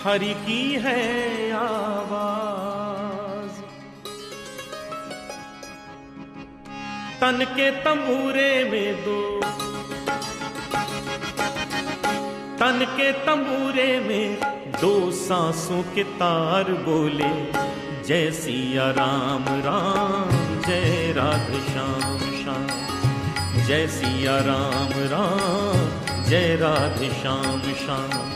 हरि की है आवाज। तन के तंबूरे में दो, तन के तंबूरे में दो सांसों के तार बोले, जय सिया राम राम जय राधे श्याम श्याम, जय सिया राम राम जय राधे श्याम श्याम।